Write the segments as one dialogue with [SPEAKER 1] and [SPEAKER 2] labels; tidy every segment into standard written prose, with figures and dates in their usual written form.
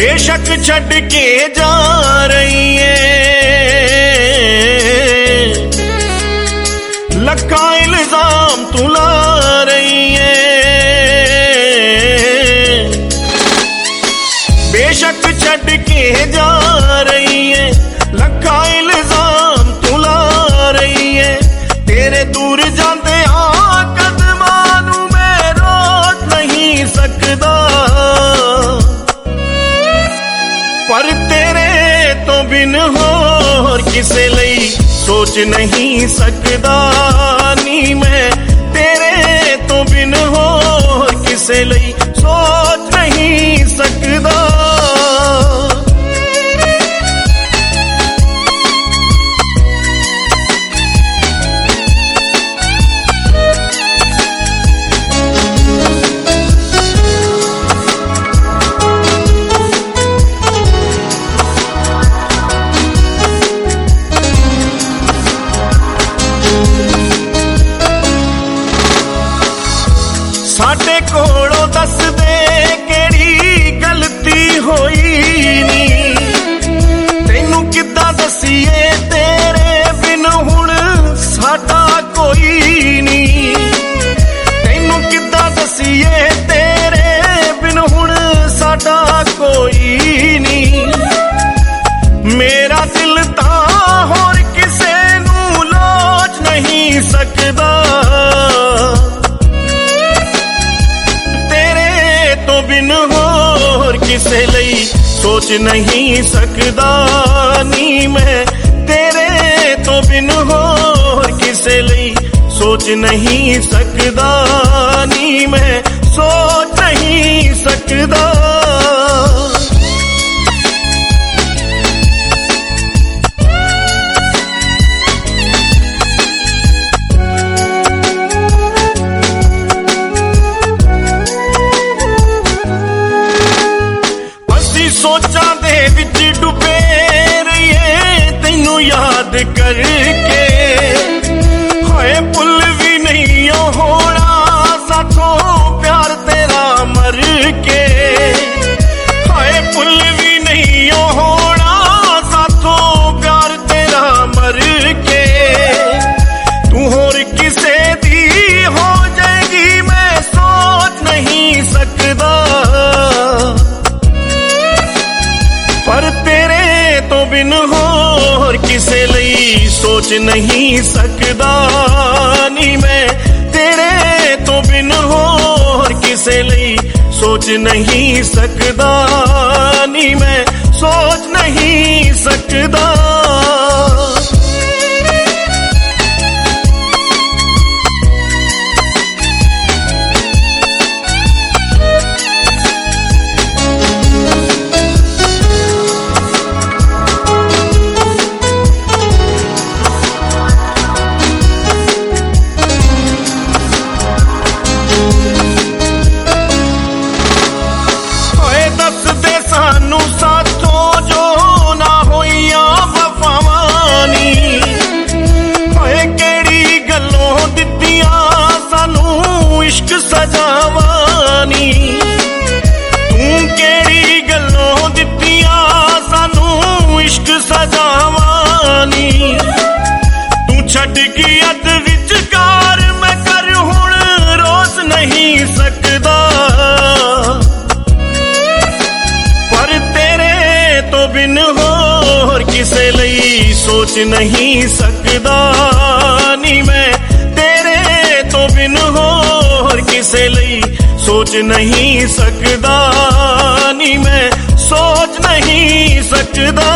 [SPEAKER 1] बेशक छड़ के जा रही है, लखा इल्जाम तू ला रही है। बेशक छड़ के जा रही है, लखा इल्जाम तू ला रही है। तेरे दूर जाते कदमां नू मैं रोक नहीं सकदा, पर तेरे तो बिन होर किसे लई सोच नहीं सकदा नी मैं। तेरे तो बिन होर किसे लई सोच नहीं सकदा। साडे कोलों दस दे केड़ी गलती होई नी, तैनू किद्दां दसीए तेरे बिन हुण साडा कोई नी। तैनू किद्दां दसीए तेरे बिन हुण साडा कोई नी। मेरा दिल तां होर किसे नू लोच नहीं सकदा, बिन होर किसे लई सोच नहीं सकदा नी मैं। तेरे तो बिन होर किसे लई सोच नहीं सकदा नी मैं, सोच नहीं सकदा। सोचां दे विच डुबे रहिए तैनू याद करके, हाय भुल भी नहीं होना साथों प्यार तेरा मर के। हाय भुल भी नहीं होना साथों प्यार तेरा मर के। तू होर किसे दी हो जाएगी मैं सोच नहीं सकदा, पर तेरे तो बिन होर किसे लई सोच नहीं सकदा नी मैं। तेरे तो बिन होर किसे लई सोच नहीं सकदा नी मैं, सोच नहीं सकदा। सजावानी तू केड़ी गल्लों दित्तियां सानू इश्क सजावानी। तू छड्ड की अद विचकार मैं कर हुण रोस नहीं सकदा, पर तेरे तो बिन होर किसे लई सोच नहीं सकदा नी मैं। तेरे तो बिन होर किसे लई सोच नहीं सकदा नी मैं, सोच नहीं सकदा।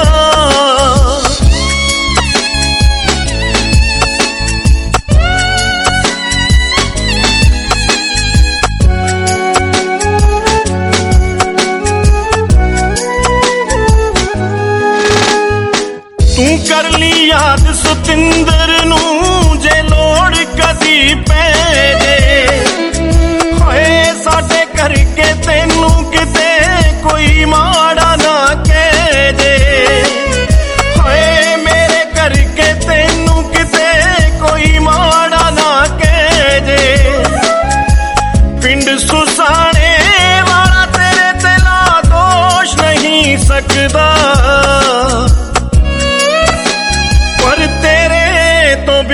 [SPEAKER 1] तू कर ली याद सुतिंदर नू जे लोड़ कदी पै जे, हाय साडे करके तेनू किते कोई माड़ा ना कह दे। हाय मेरे करके तेनू किते कोई माड़ा ना कह दे। पिंड सुसाने वाला तेरे तेला दोष नहीं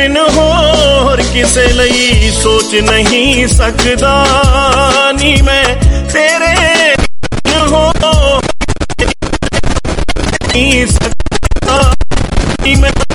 [SPEAKER 1] बिन होर किसे लई सोच नहीं सकदा नी मैं तेरे बिन होर नहीं सकदा नी मैं